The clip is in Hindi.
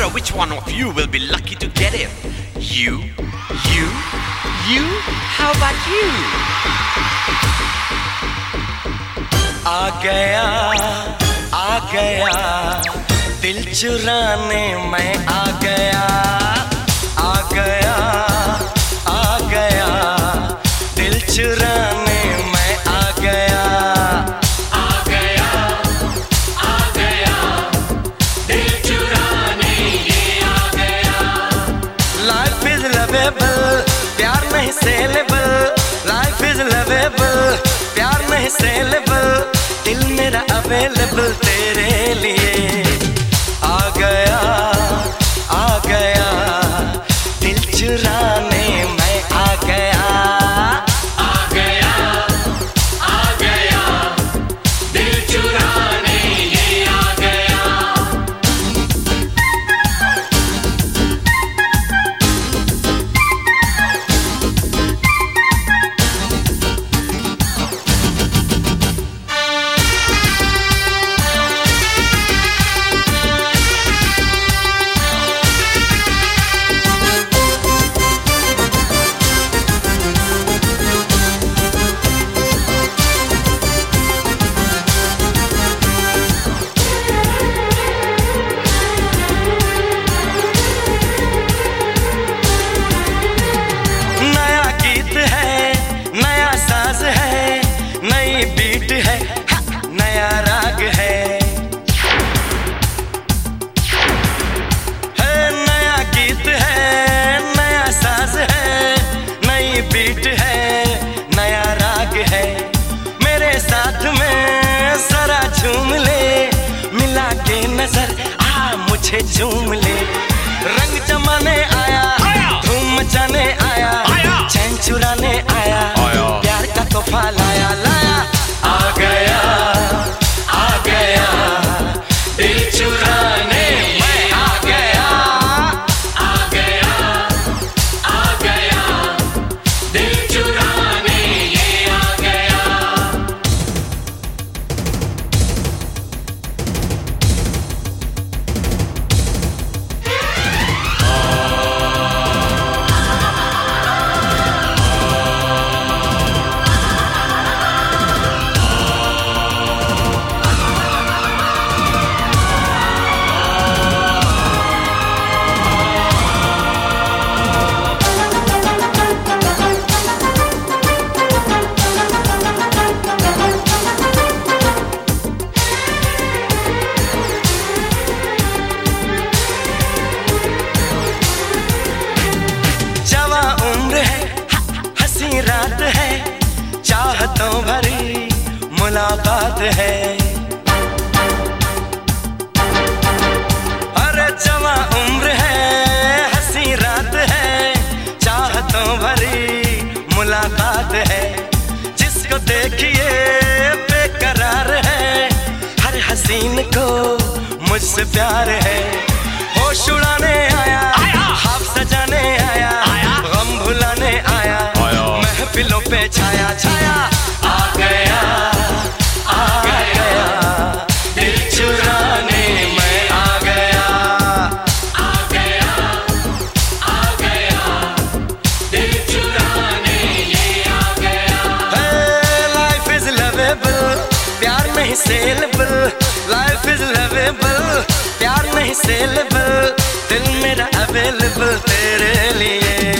wonder which one of you will be lucky to get it. You, how about you? आ गया दिल चुराने मैं आ गया दिल चुराने मैं आ गया दिल चुराने ये आ गया। लाइफ इज लवेबल प्यार नहीं सेलेबल, लाइफ इज लवेबल प्यार नहीं सेलेबल, दिल मेरा अवेलेबल तेरे लिए आ गया दिल चुराने मैं आ गया दिल चुराने ये आ गया। बीट है नया राग है नया गीत है नया साज है, नई बीट है नया राग है, मेरे साथ में जरा झूम ले, मिला के नजर आ मुझे झूम ले, रंग जमाने आया धूम मचाने आया चैन चुराने आया प्यार का तोहफा लाया आ गया दिल चुराने मैं आ गया दिल चुराने ये आ गया। रात है चाहतों भरी मुलाकात है, अरे जवां उम्र है हंसी रात है चाहतों भरी मुलाकात है, जिसको देखिए बेकरार है, हर हसीन को मुझसे प्यार है, होश उड़ाने आया ख्वाब सजाने आया गम भुलाने आया महफिलों पे छाया आ गया दिल चुराने मैं आ गया दिल चुराने ये आ गया। लाइफ इज लवेबल प्यार नहीं सेलेबल, लाइफ इज लवेबल प्यार नहीं सेलेबल, दिल मेरा अवेलेबल तेरे लिए।